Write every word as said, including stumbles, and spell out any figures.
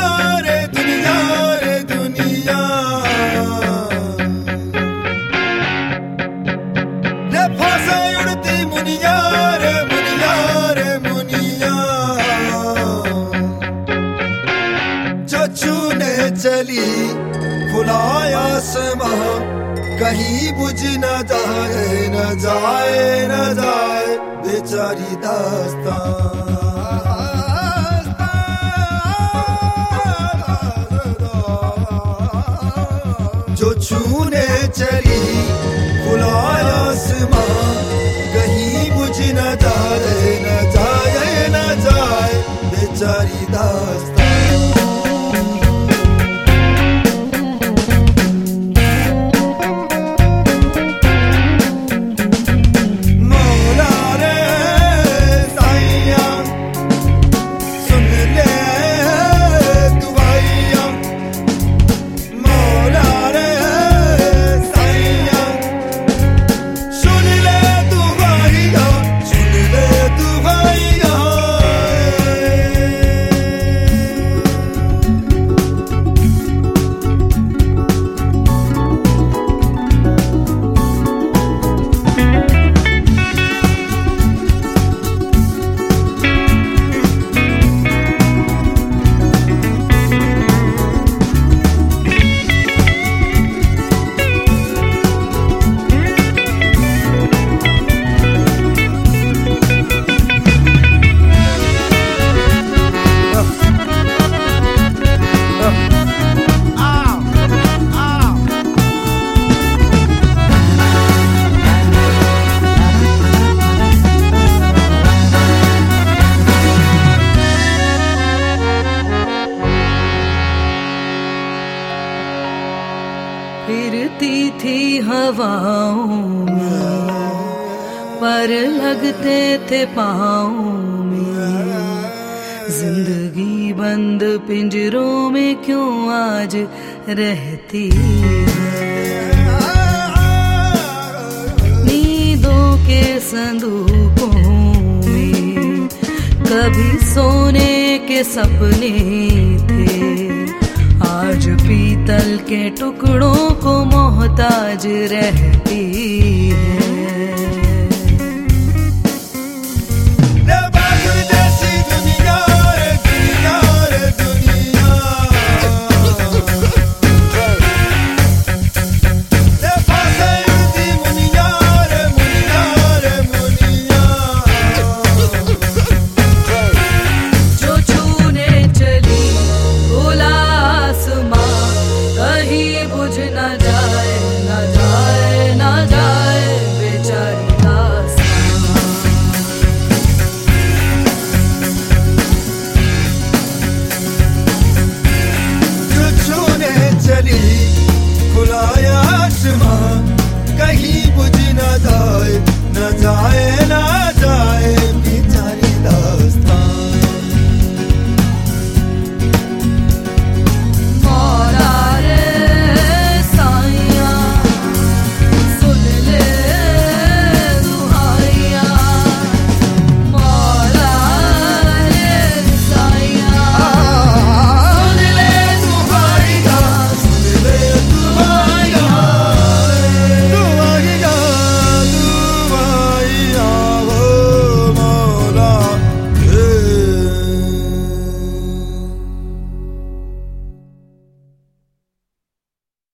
रे दुनिया रे दुनिया, रे फांसे उड़ती मुनिया रे मुनिया रे मुनिया, जो छूने चली खुलाया आसमां, कहीं बुझ न जाए न जाए न जाए बेचारी दास्तां। जो छूने चली खुलाया आसमां, कहीं बुझ न जाए न जाए न जाए बेचारी दास्तां। फिरती थी हवाओं में, पर लगते थे पाँव में। जिंदगी बंद पिंजरों में क्यों आज रहती है। नींदों के संदूकों में कभी सोने के सपने थे, आज पीतल के टुकड़ों को मोहताज रहती है।